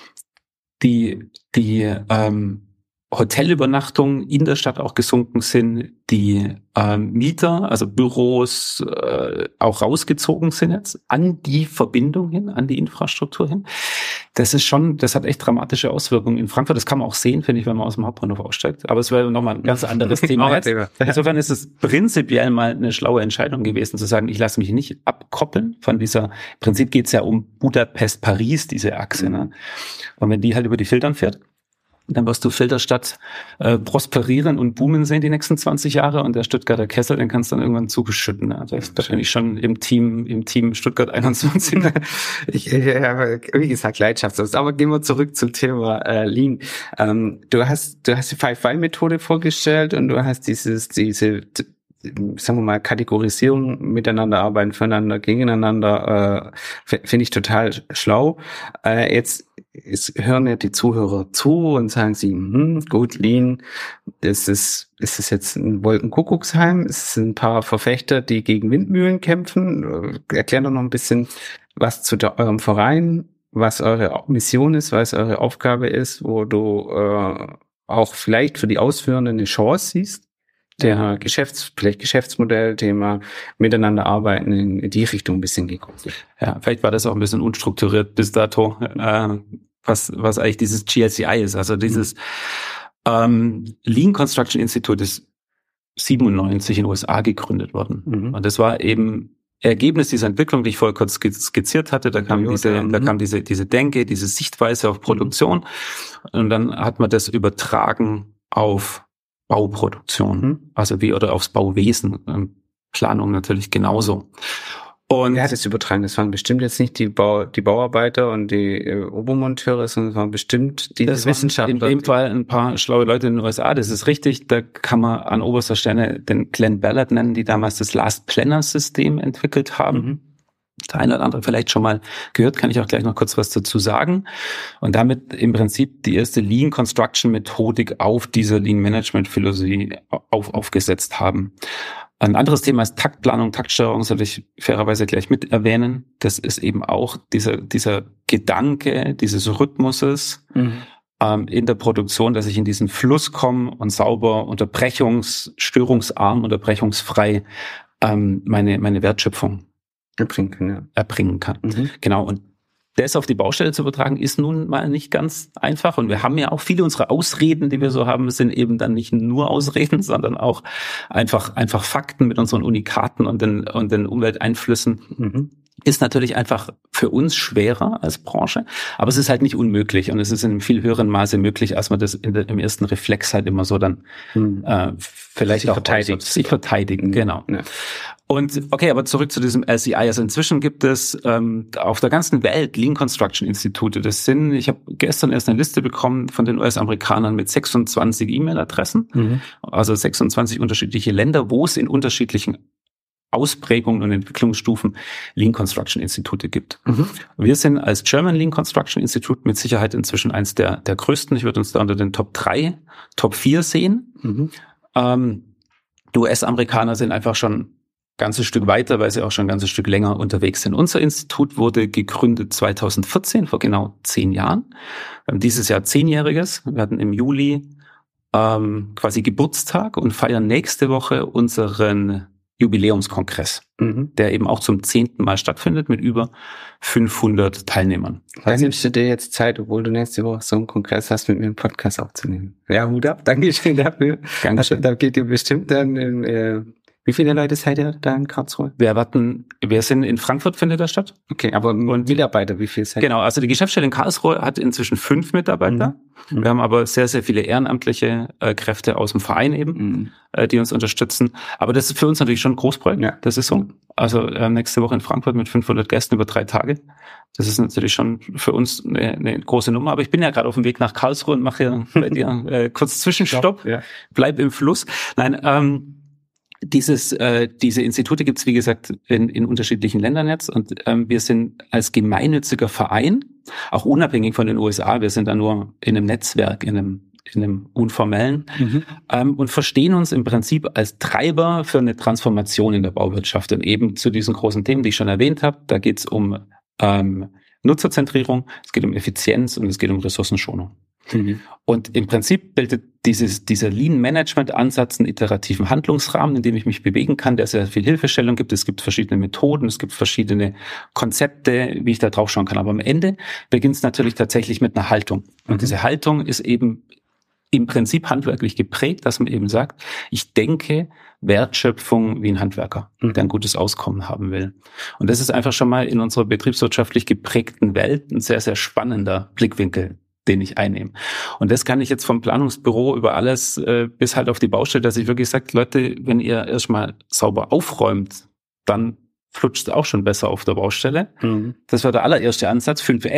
Die, die, ähm, Hotelübernachtungen in der Stadt auch gesunken sind, die ähm, Mieter, also Büros, äh, auch rausgezogen sind jetzt an die Verbindung hin, an die Infrastruktur hin. Das ist schon, das hat echt dramatische Auswirkungen in Frankfurt. Das kann man auch sehen, finde ich, wenn man aus dem Hauptbahnhof aussteigt. Aber es wäre nochmal ein ganz anderes Thema jetzt. Insofern ist es prinzipiell mal eine schlaue Entscheidung gewesen, zu sagen, ich lasse mich nicht abkoppeln von dieser, im Prinzip geht es ja um Budapest-Paris, diese Achse. Mhm. Ne? Und wenn die halt über die Filtern fährt, dann wirst du Filderstadt äh, prosperieren und boomen sehen die nächsten zwanzig Jahre und der Stuttgarter Kessel, den kannst du dann irgendwann zugeschütten. Ne? Das, da bin ich schon im Team im Team Stuttgart einundzwanzig. ich, ja, wie gesagt, leidenschaftslos. Aber gehen wir zurück zum Thema äh, Lean. Ähm, du hast du hast die Five Why Methode vorgestellt und du hast dieses diese sagen wir mal, Kategorisierung, miteinander arbeiten, füreinander, gegeneinander, äh, finde ich total schlau. Äh, jetzt, jetzt hören ja die Zuhörer zu und sagen sie, hm, gut, Lean, das ist, ist es jetzt ein Wolkenkuckucksheim? Es sind ein paar Verfechter, die gegen Windmühlen kämpfen. Erklärt doch noch ein bisschen was zu der, eurem Verein, was eure Mission ist, was eure Aufgabe ist, wo du äh, auch vielleicht für die Ausführenden eine Chance siehst. Der Geschäfts-, vielleicht Geschäftsmodell, Thema miteinander arbeiten in die Richtung ein bisschen geguckt. Ja, vielleicht war das auch ein bisschen unstrukturiert bis dato, äh, was, was eigentlich dieses G L C I ist. Also dieses mhm. ähm, Lean Construction Institute ist siebenundneunzig in den U S A gegründet worden. Mhm. Und das war eben Ergebnis dieser Entwicklung, die ich vorher kurz skizziert hatte. Da kam diese, ja, da kam diese, diese Denke, diese Sichtweise auf Produktion. Mhm. Und dann hat man das übertragen auf Bauproduktion, mhm. also wie, oder aufs Bauwesen, ähm, Planung natürlich genauso. Und ja, das übertragen, das waren bestimmt jetzt nicht die Bau, die Bauarbeiter und die äh, Obermonteure, sondern es waren bestimmt die das Wissenschaftler. In dem Fall ein paar schlaue Leute in den U S A, das ist richtig, da kann man an oberster Stelle den Glenn Ballard nennen, die damals das Last Planner System entwickelt haben. Mhm. Der eine oder andere vielleicht schon mal gehört, kann ich auch gleich noch kurz was dazu sagen. Und damit im Prinzip die erste Lean Construction Methodik auf dieser Lean Management Philosophie auf, aufgesetzt haben. Ein anderes Thema ist Taktplanung, Taktsteuerung, sollte ich fairerweise gleich mit erwähnen. Das ist eben auch dieser, dieser Gedanke dieses Rhythmuses mhm. ähm, in der Produktion, dass ich in diesen Fluss komme und sauber, unterbrechungs-, störungsarm, unterbrechungsfrei ähm, meine, meine Wertschöpfung erbringen kann. Ja. Erbringen kann. Mhm. Genau. Und das auf die Baustelle zu übertragen, ist nun mal nicht ganz einfach. Und wir haben ja auch viele unserer Ausreden, die wir so haben, sind eben dann nicht nur Ausreden, sondern auch einfach, einfach Fakten mit unseren Unikaten und den, und den Umwelteinflüssen. Mhm. Ist natürlich einfach für uns schwerer als Branche, aber es ist halt nicht unmöglich und es ist in einem viel höheren Maße möglich, als man das in der, im ersten Reflex halt immer so dann hm. äh, vielleicht sich auch verteidigt. sich verteidigen, genau. Ja. Und okay, aber zurück zu diesem L C I. Also inzwischen gibt es ähm, auf der ganzen Welt Lean Construction Institute. Das sind, ich habe gestern erst eine Liste bekommen von den U S-Amerikanern mit sechsundzwanzig E-Mail-Adressen, mhm. also sechsundzwanzig unterschiedliche Länder, wo es in unterschiedlichen Ausprägungen und Entwicklungsstufen Lean Construction Institute gibt. Mhm. Wir sind als German Lean Construction Institute mit Sicherheit inzwischen eins der, der größten. Ich würde uns da unter den Top drei, Top vier sehen. Mhm. Ähm, die U S-Amerikaner sind einfach schon ein ganzes Stück weiter, weil sie auch schon ein ganzes Stück länger unterwegs sind. Unser Institut wurde gegründet zweitausendvierzehn, vor genau zehn Jahren. Wir haben dieses Jahr zehnjähriges. Wir hatten im Juli ähm, quasi Geburtstag und feiern nächste Woche unseren Jubiläumskongress, mhm. der eben auch zum zehnten Mal stattfindet mit über fünfhundert Teilnehmern. Was nimmst du dir jetzt Zeit, obwohl du nächste Woche so einen Kongress hast, mit mir einen Podcast aufzunehmen? Ja, Hut ab, danke schön dafür. Dankeschön. Da geht ihr bestimmt dann, äh, wie viele Leute seid ihr da in Karlsruhe? Wir erwarten, wir sind in Frankfurt, findet das statt. Okay, aber und Mitarbeiter, wie viel seid ihr? Genau, also die Geschäftsstelle in Karlsruhe hat inzwischen fünf Mitarbeiter. Mhm. Wir haben aber sehr, sehr viele ehrenamtliche äh, Kräfte aus dem Verein eben, mhm. äh, die uns unterstützen. Aber das ist für uns natürlich schon ein Großprojekt. Ja. Das ist so. Also äh, nächste Woche in Frankfurt mit fünfhundert Gästen über drei Tage. Das ist natürlich schon für uns eine, eine große Nummer. Aber ich bin ja gerade auf dem Weg nach Karlsruhe und mache hier bei dir äh, kurz Zwischenstopp. Ja. Bleib im Fluss. Nein, ähm, Dieses, äh, diese Institute gibt's wie gesagt in, in unterschiedlichen Ländern jetzt und ähm, wir sind als gemeinnütziger Verein, auch unabhängig von den U S A, wir sind da nur in einem Netzwerk, in einem, in einem unformellen mhm. ähm, und verstehen uns im Prinzip als Treiber für eine Transformation in der Bauwirtschaft und eben zu diesen großen Themen, die ich schon erwähnt habe. Da geht's um ähm, Nutzerzentrierung, es geht um Effizienz und es geht um Ressourcenschonung. Mhm. Und im Prinzip bildet dieses, dieser Lean-Management-Ansatz einen iterativen Handlungsrahmen, in dem ich mich bewegen kann, der sehr viel Hilfestellung gibt. Es gibt verschiedene Methoden, es gibt verschiedene Konzepte, wie ich da drauf schauen kann. Aber am Ende beginnt es natürlich tatsächlich mit einer Haltung. Und mhm. diese Haltung ist eben im Prinzip handwerklich geprägt, dass man eben sagt, ich denke Wertschöpfung wie ein Handwerker, mhm. der ein gutes Auskommen haben will. Und das ist einfach schon mal in unserer betriebswirtschaftlich geprägten Welt ein sehr, sehr spannender Blickwinkel, den ich einnehme. Und das kann ich jetzt vom Planungsbüro über alles äh, bis halt auf die Baustelle, dass ich wirklich sage, Leute, wenn ihr erstmal sauber aufräumt, dann flutscht es auch schon besser auf der Baustelle. Mhm. Das war der allererste Ansatz, fünf S.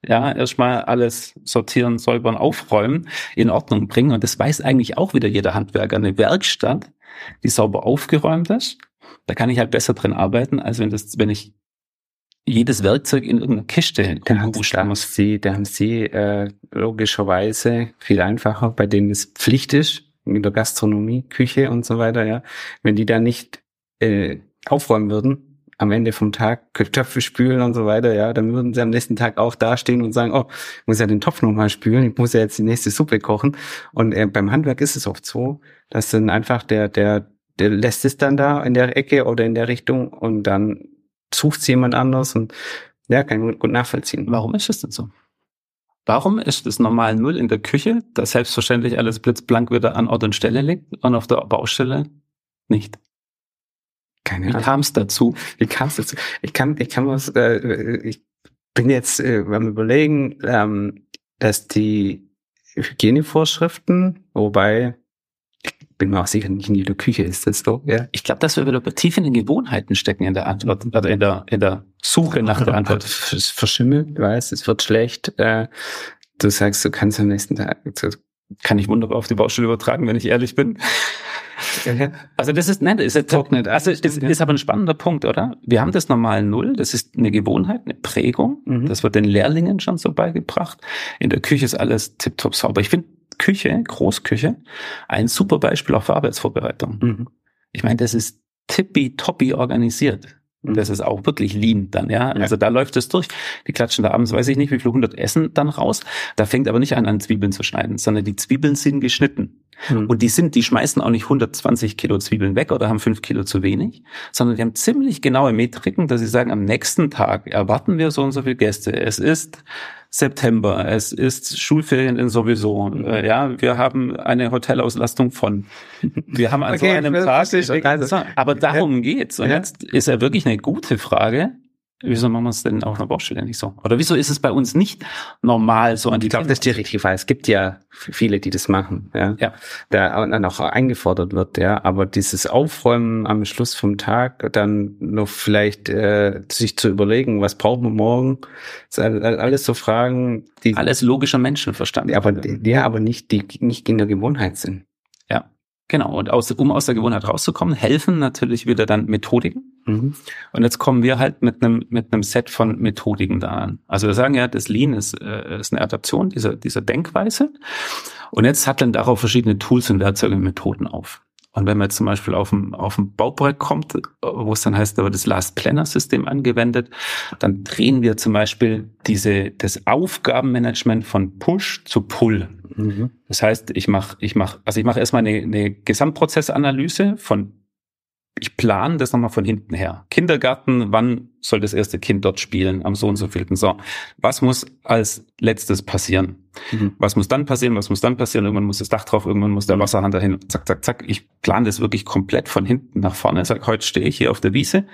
Ja, erstmal alles sortieren, säubern, aufräumen, in Ordnung bringen. Und das weiß eigentlich auch wieder jeder Handwerker. Eine Werkstatt, die sauber aufgeräumt ist, da kann ich halt besser drin arbeiten, als wenn das, wenn ich jedes Werkzeug in irgendeiner Kiste da haben, da haben sie, da haben sie äh, logischerweise viel einfacher, bei denen es Pflicht ist, in der Gastronomie, Küche und so weiter, ja. Wenn die da nicht äh, aufräumen würden, am Ende vom Tag Töpfe spülen und so weiter, ja, dann würden sie am nächsten Tag auch dastehen und sagen, oh, ich muss ja den Topf nochmal spülen, ich muss ja jetzt die nächste Suppe kochen. Und äh, beim Handwerk ist es oft so, dass dann einfach der, der, der lässt es dann da in der Ecke oder in der Richtung und dann sucht es jemand anders und ja, kann ich gut nachvollziehen. Warum ist das denn so? Warum ist das normal Null in der Küche, dass selbstverständlich alles blitzblank wieder an Ort und Stelle liegt und auf der Baustelle nicht? Keine Wie Ahnung. kam es dazu? Wie kam es dazu? Ich kann, ich kann was, äh, ich bin jetzt äh, beim Überlegen, ähm, dass die Hygienevorschriften, wobei, ich bin mir auch sicher, nicht in jeder Küche ist das so, ja. Ich glaube, dass wir wieder tief in den Gewohnheiten stecken in der Antwort, oder in der, in der Suche nach der Antwort. Es verschimmelt, ich weiß, es wird schlecht. Äh, du sagst, du kannst am nächsten Tag, kann ich wunderbar auf die Baustelle übertragen, wenn ich ehrlich bin. Also das ist, nein, das ist, trocknet. Also das ist aber ein spannender Punkt, oder? Wir haben das normal Null, das ist eine Gewohnheit, eine Prägung. Mhm. Das wird den Lehrlingen schon so beigebracht. In der Küche ist alles tipptopp sauber. Ich finde Küche, Großküche, ein super Beispiel auch für Arbeitsvorbereitung. Mhm. Ich meine, das ist tippitoppi organisiert. Das ist auch wirklich lean dann, ja. Also da läuft es durch. Die klatschen da abends, weiß ich nicht, wie viel hundert Essen dann raus. Da fängt aber nicht an, an Zwiebeln zu schneiden, sondern die Zwiebeln sind geschnitten. Mhm. Und die sind, die schmeißen auch nicht hundertzwanzig Kilo Zwiebeln weg oder haben fünf Kilo zu wenig, sondern die haben ziemlich genaue Metriken, dass sie sagen, am nächsten Tag erwarten wir so und so viele Gäste. Es ist September, es ist Schulferien sowieso, mhm. äh, ja, wir haben eine Hotelauslastung von, wir haben an okay, so einem Tag, also, aber darum geht's. Und ja. Jetzt ist ja wirklich eine gute Frage, wieso machen wir es denn auf einer Baustelle nicht so? Oder wieso ist es bei uns nicht normal so an die Ich glaube, das ist die richtige Frage. Es gibt ja viele, die das machen, ja. ja. Da dann auch eingefordert wird, ja. Aber dieses Aufräumen am Schluss vom Tag, dann noch vielleicht äh, sich zu überlegen, was brauchen wir morgen? Das sind alles so Fragen, die alles logischer Menschenverstand. Ja, aber ja, aber nicht die nicht in der Gewohnheit sind. Ja. Genau, und aus, um aus der Gewohnheit rauszukommen, helfen natürlich wieder dann Methodiken. Mhm. Und jetzt kommen wir halt mit einem mit einem Set von Methodiken da an. Also wir sagen ja, das Lean ist, äh, ist eine Adaption dieser dieser Denkweise. Und jetzt hat dann darauf verschiedene Tools und Werkzeuge und Methoden auf. Und wenn man jetzt zum Beispiel auf ein, auf ein Bauprojekt kommt, wo es dann heißt, da wird das Last Planner System angewendet, dann drehen wir zum Beispiel diese, das Aufgabenmanagement von Push zu Pull. Mhm. Das heißt, ich mache, ich mache, also ich mache erstmal eine, eine Gesamtprozessanalyse von, ich plane das nochmal von hinten her. Kindergarten, wann soll das erste Kind dort spielen? Am so und so vielten. So, was muss als letztes passieren? Mhm. Was muss dann passieren? Was muss dann passieren? Irgendwann muss das Dach drauf, irgendwann muss der Wasserhahn dahin. Zack, zack, zack. Ich plane das wirklich komplett von hinten nach vorne. Ich sage, heute stehe ich hier auf der Wiese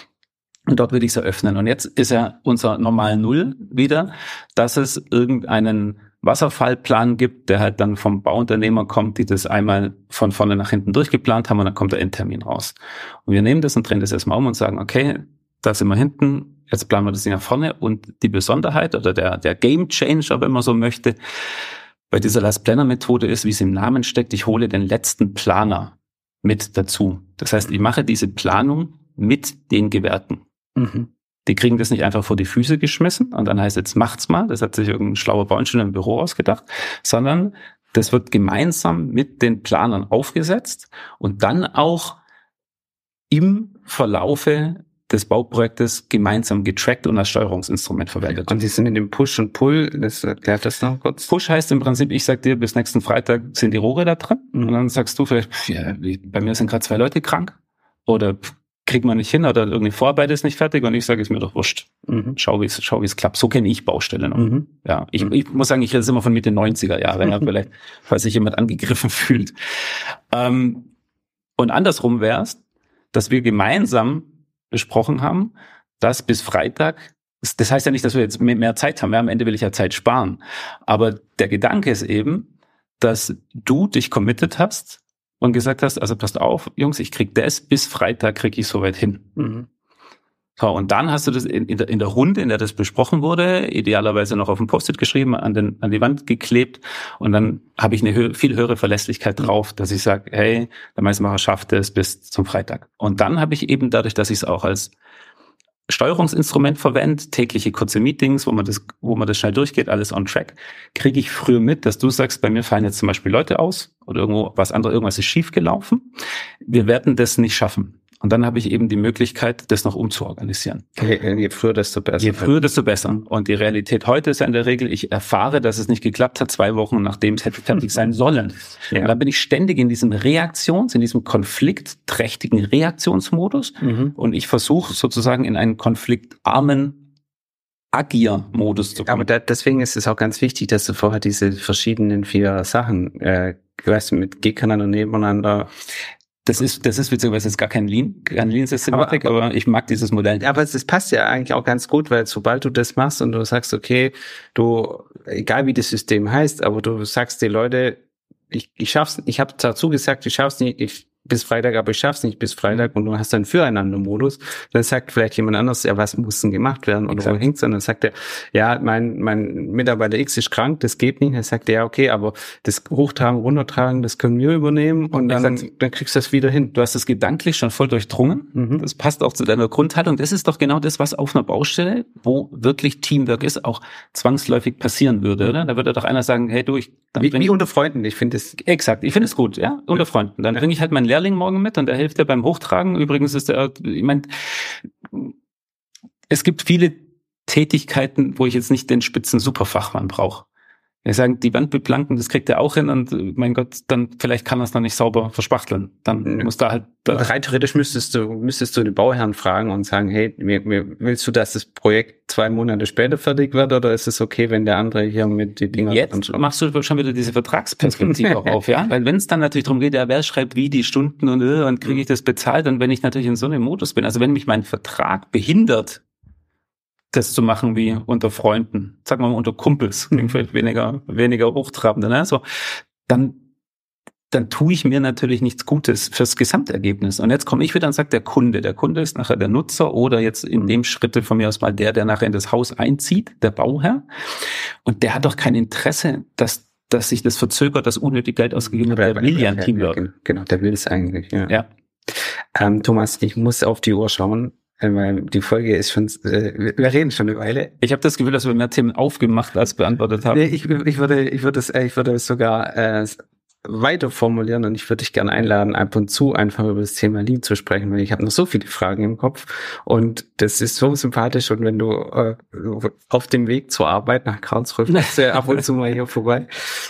und dort will ich es eröffnen. Und jetzt ist ja unser normal Null wieder, dass es irgendeinen Wasserfallplan gibt, der halt dann vom Bauunternehmer kommt, die das einmal von vorne nach hinten durchgeplant haben und dann kommt der Endtermin raus. Und wir nehmen das und drehen das erstmal um und sagen, okay, da sind wir hinten, jetzt planen wir das Ding nach vorne und die Besonderheit oder der, der Game Changer, wenn man so möchte, bei dieser Last Planner Methode ist, wie es im Namen steckt, ich hole den letzten Planer mit dazu. Das heißt, ich mache diese Planung mit den Gewerken. Mhm. Die kriegen das nicht einfach vor die Füße geschmissen und dann heißt, jetzt macht's mal, das hat sich irgendein schlauer Bauingenieur im Büro ausgedacht, sondern das wird gemeinsam mit den Planern aufgesetzt und dann auch im Verlaufe des Bauprojektes gemeinsam getrackt und als Steuerungsinstrument verwendet. Und die sind in dem Push und Pull, das erklärt das noch kurz. Push heißt im Prinzip, ich sag dir, bis nächsten Freitag sind die Rohre da drin mhm. und dann sagst du vielleicht, ja, bei mir sind gerade zwei Leute krank oder kriegt man nicht hin oder irgendeine Vorarbeit ist nicht fertig und ich sage, ist mir doch wurscht. Mhm. Schau, wie es schau, wie es klappt. So kenne ich Baustellen. Mhm. Ja, ich, ich muss sagen, ich rede immer von Mitte neunziger Jahre, ja, vielleicht, falls sich jemand angegriffen fühlt. Ähm, und andersrum wäre es, dass wir gemeinsam besprochen haben, dass bis Freitag, das heißt ja nicht, dass wir jetzt mehr Zeit haben, ja, am Ende will ich ja Zeit sparen, aber der Gedanke ist eben, dass du dich committed hast und gesagt hast, also passt auf, Jungs, ich krieg das, bis Freitag krieg ich soweit hin. Mhm. So, und dann hast du das in, in, der, in der Runde, in der das besprochen wurde, idealerweise noch auf ein Post-it geschrieben, an, den, an die Wand geklebt. Und dann habe ich eine hö- viel höhere Verlässlichkeit drauf, dass ich sage, hey, der Meistermacher schafft es bis zum Freitag. Und dann habe ich eben dadurch, dass ich es auch als Steuerungsinstrument verwende, tägliche kurze Meetings, wo man das, wo man das schnell durchgeht, alles on track, kriege ich früher mit, dass du sagst, bei mir fallen jetzt zum Beispiel Leute aus oder irgendwo was anderes, irgendwas ist schief gelaufen. Wir werden das nicht schaffen. Und dann habe ich eben die Möglichkeit, das noch umzuorganisieren. Je, je früher, desto besser. Je früher, desto besser. Und die Realität heute ist ja in der Regel, ich erfahre, dass es nicht geklappt hat, zwei Wochen nachdem es hätte fertig sein sollen. Ja. Und dann bin ich ständig in diesem Reaktions-, in diesem konfliktträchtigen Reaktionsmodus. Mhm. Und ich versuche sozusagen in einen konfliktarmen Agier-Modus zu kommen. Aber da, deswegen ist es auch ganz wichtig, dass du vorher diese verschiedenen vier Sachen, äh, weißt du, mit gegeneinander, nebeneinander. Das ist, das ist witzigerweise jetzt gar kein Lean, keine Lean-Systematik, aber, aber ich mag dieses Modell. Aber es, es passt ja eigentlich auch ganz gut, weil sobald du das machst und du sagst, okay, du, egal wie das System heißt, aber du sagst die Leute, ich, ich schaff's, ich habe dazu gesagt, ich schaff's nicht, ich bis Freitag, aber ich schaff's nicht bis Freitag und du hast dann Füreinander-Modus, dann sagt vielleicht jemand anderes, ja, was muss denn gemacht werden oder wo hängt's dann? Dann sagt er, ja, mein mein Mitarbeiter X ist krank, das geht nicht. Dann sagt er, ja, okay, aber das Hochtragen, Runtertragen, das können wir übernehmen und dann, dann, dann kriegst du das wieder hin. Du hast das gedanklich schon voll durchdrungen. Mhm. Das passt auch zu deiner Grundhaltung. Das ist doch genau das, was auf einer Baustelle, wo wirklich Teamwork ist, auch zwangsläufig passieren würde, oder? Da würde doch einer sagen, hey, du, ich... Dann wie, wie unter Freunden, ich finde es... Exakt, ich finde es gut, ja, unter Freunden. Dann bringe ich halt meinen Lehrling morgen mit und der hilft dir beim Hochtragen. Übrigens ist der, ich meine, es gibt viele Tätigkeiten, wo ich jetzt nicht den spitzen Superfachmann brauche. Wir sagen, die Wand beplanken, das kriegt er auch hin und mein Gott, dann vielleicht kann er es noch nicht sauber verspachteln. Dann muss da halt... Da rein theoretisch müsstest du müsstest du den Bauherrn fragen und sagen, hey, willst du, dass das Projekt zwei Monate später fertig wird oder ist es okay, wenn der andere hier mit die Dinger... Jetzt machst du schon wieder diese Vertragsperspektive auch auf, ja? Weil wenn es dann natürlich darum geht, ja, wer schreibt wie die Stunden und, und kriege ich das bezahlt und wenn ich natürlich in so einem Modus bin, also wenn mich mein Vertrag behindert, das zu machen wie unter Freunden, sagen wir mal unter Kumpels, klingt vielleicht weniger, weniger hochtrabend, ne? So, dann, dann tue ich mir natürlich nichts Gutes fürs Gesamtergebnis. Und jetzt komme ich wieder und sage, der Kunde, der Kunde ist nachher der Nutzer oder jetzt in dem Schritte von mir aus mal der, der nachher in das Haus einzieht, der Bauherr. Und der hat doch kein Interesse, dass, dass sich das verzögert, dass unnötig Geld ausgegeben wird, der will ja ein Teamwork. Genau, der will es eigentlich, ja. ja. Ähm, Thomas, ich muss auf die Uhr schauen. Weil die Folge ist schon, äh, wir reden schon eine Weile. Ich habe das Gefühl, dass wir mehr Themen aufgemacht als beantwortet haben. Nee, ich, ich würde, ich würde es, ich würde es sogar äh, weiter formulieren und ich würde dich gerne einladen, ab und zu einfach über das Thema Lean zu sprechen, weil ich habe noch so viele Fragen im Kopf und das ist so sympathisch und wenn du äh, auf dem Weg zur Arbeit nach Karlsruhe fährst, äh, ab und zu mal hier vorbei.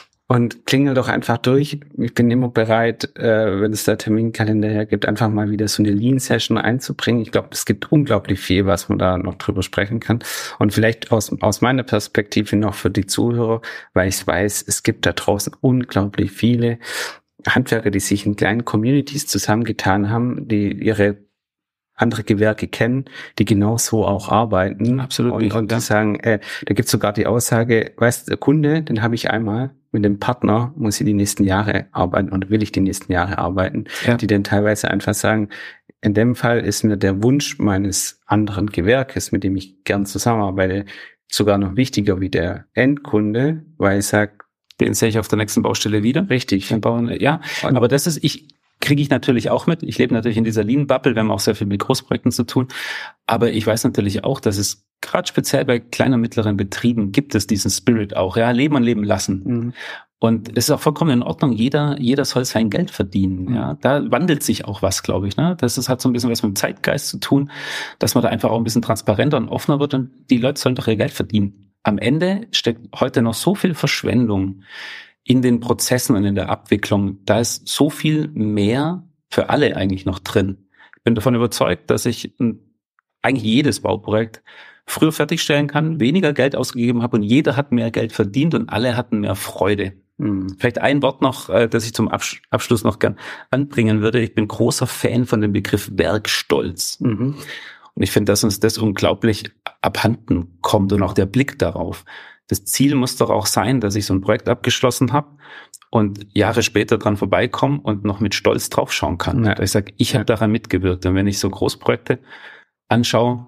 Und klingel doch einfach durch. Ich bin immer bereit, äh, wenn es da Terminkalender hergibt, einfach mal wieder so eine Lean-Session einzubringen. Ich glaube, es gibt unglaublich viel, was man da noch drüber sprechen kann. Und vielleicht aus, aus meiner Perspektive noch für die Zuhörer, weil ich weiß, es gibt da draußen unglaublich viele Handwerker, die sich in kleinen Communities zusammengetan haben, die ihre andere Gewerke kennen, die genau so auch arbeiten. Absolut. Und, und die sagen, äh, da gibt's sogar die Aussage, weißt du, der Kunde, den habe ich einmal, mit dem Partner muss ich die nächsten Jahre arbeiten und will ich die nächsten Jahre arbeiten, ja. Die dann teilweise einfach sagen, in dem Fall ist mir der Wunsch meines anderen Gewerkes, mit dem ich gern zusammenarbeite, sogar noch wichtiger wie der Endkunde, weil ich sage, den sehe ich auf der nächsten Baustelle wieder. Richtig. Ja, aber das ist, ich kriege ich natürlich auch mit. Ich lebe natürlich in dieser Lean-Bubble, wir haben auch sehr viel mit Großprojekten zu tun. Aber ich weiß natürlich auch, dass es gerade speziell bei kleinen und mittleren Betrieben gibt es diesen Spirit auch. Ja, leben und leben lassen. Mhm. Und es ist auch vollkommen in Ordnung. Jeder, jeder soll sein Geld verdienen. Mhm. Ja, da wandelt sich auch was, glaube ich. Ne, das ist halt so ein bisschen was mit dem Zeitgeist zu tun, dass man da einfach auch ein bisschen transparenter und offener wird und die Leute sollen doch ihr Geld verdienen. Am Ende steckt heute noch so viel Verschwendung in den Prozessen und in der Abwicklung, da ist so viel mehr für alle eigentlich noch drin. Ich bin davon überzeugt, dass ich ein, eigentlich jedes Bauprojekt früher fertigstellen kann, weniger Geld ausgegeben habe und jeder hat mehr Geld verdient und alle hatten mehr Freude. Hm. Vielleicht ein Wort noch, das ich zum Abschluss noch gern anbringen würde. Ich bin großer Fan von dem Begriff Werkstolz. Mhm. Und ich finde, dass uns das unglaublich abhanden kommt und auch der Blick darauf. Das Ziel muss doch auch sein, dass ich so ein Projekt abgeschlossen habe und Jahre später dran vorbeikomme und noch mit Stolz draufschauen kann. Ja. Ich sage, ich habe daran mitgewirkt. Und wenn ich so Großprojekte anschaue,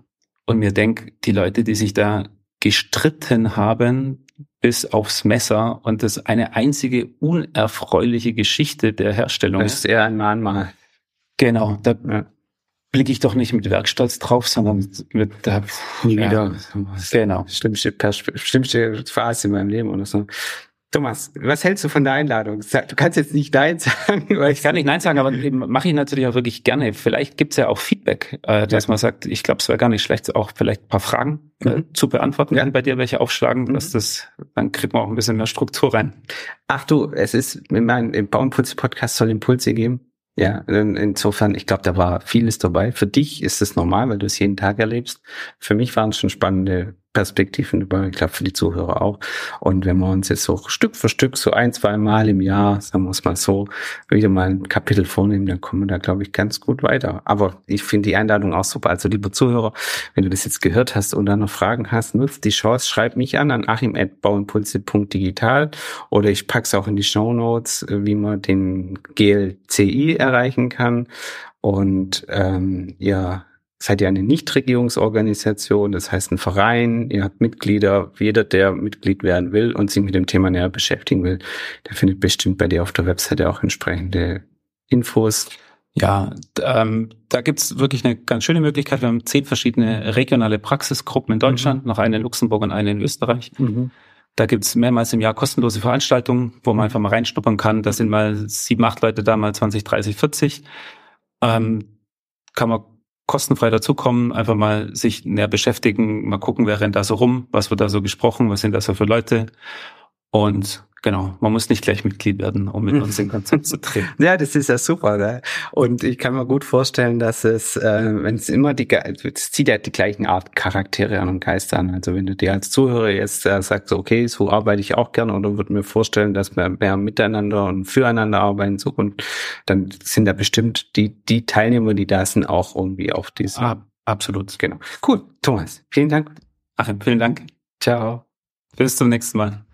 und mir denke, die Leute, die sich da gestritten haben bis aufs Messer und das eine einzige unerfreuliche Geschichte der Herstellung Das ist eher ein Mahnmal. Genau, da Ja. blicke ich doch nicht mit Werkstolz drauf, sondern mit da Nie ja, wieder. Genau. Schlimmste, Perspe- schlimmste Phase in meinem Leben oder so. Thomas, was hältst du von der Einladung? Sag- Du kannst jetzt nicht Nein sagen. Weil Ich kann nicht Nein sagen, aber mache ich natürlich auch wirklich gerne. Vielleicht gibt's ja auch Feedback, äh, dass Ja. man sagt, ich glaube, es wäre gar nicht schlecht, auch vielleicht ein paar Fragen äh, Mhm. zu beantworten, Ja. wenn bei dir welche aufschlagen, Mhm. dass das, dann kriegt man auch ein bisschen mehr Struktur rein. Ach du, es ist, in meinem im Bauimpulse-Podcast soll Impulse geben. Ja, in- insofern, ich glaube, da war vieles dabei. Für dich ist es normal, weil du es jeden Tag erlebst. Für mich waren es schon spannende Perspektiven über, ich glaube, für die Zuhörer auch. Und wenn wir uns jetzt so Stück für Stück so ein, zwei Mal im Jahr, sagen wir es mal so, wieder mal ein Kapitel vornehmen, dann kommen wir da, glaube ich, ganz gut weiter. Aber ich finde die Einladung auch super. Also, lieber Zuhörer, wenn du das jetzt gehört hast und dann noch Fragen hast, nutzt die Chance, schreib mich an, an achim at bauimpulse punkt digital oder ich pack's auch in die Shownotes, äh, wie man den G L C I erreichen kann. Und ähm, ihr seid ja eine Nichtregierungsorganisation, das heißt ein Verein, ihr habt Mitglieder, jeder, der Mitglied werden will und sich mit dem Thema näher beschäftigen will, der findet bestimmt bei dir auf der Webseite auch entsprechende Infos. Ja, d- ähm, da gibt's wirklich eine ganz schöne Möglichkeit. Wir haben zehn verschiedene regionale Praxisgruppen in Deutschland, noch eine in Luxemburg und eine in Österreich. Mhm. Da gibt's mehrmals im Jahr kostenlose Veranstaltungen, wo man einfach mal reinschnuppern kann. Da sind mal sieben, acht Leute da, mal zwanzig, dreißig, vierzig. Ähm, kann man kostenfrei dazukommen, einfach mal sich näher beschäftigen, mal gucken, wer rennt da so rum, was wird da so gesprochen, was sind das so für Leute. Und genau, man muss nicht gleich Mitglied werden, um mit uns in Kontakt zu treten. Ja, das ist ja super, ne? Und ich kann mir gut vorstellen, dass es, äh, wenn es immer die, ge- es zieht ja die gleichen Art Charaktere an und Geister an. Also wenn du dir als Zuhörer jetzt äh, sagst, okay, so arbeite ich auch gerne oder würde mir vorstellen, dass wir mehr miteinander und füreinander arbeiten in Zukunft, dann sind da bestimmt die, die Teilnehmer, die da sind, auch irgendwie auf diesem. Ah, absolut. Genau. Cool. Thomas, vielen Dank. Achim, vielen Dank. Ciao. Bis zum nächsten Mal.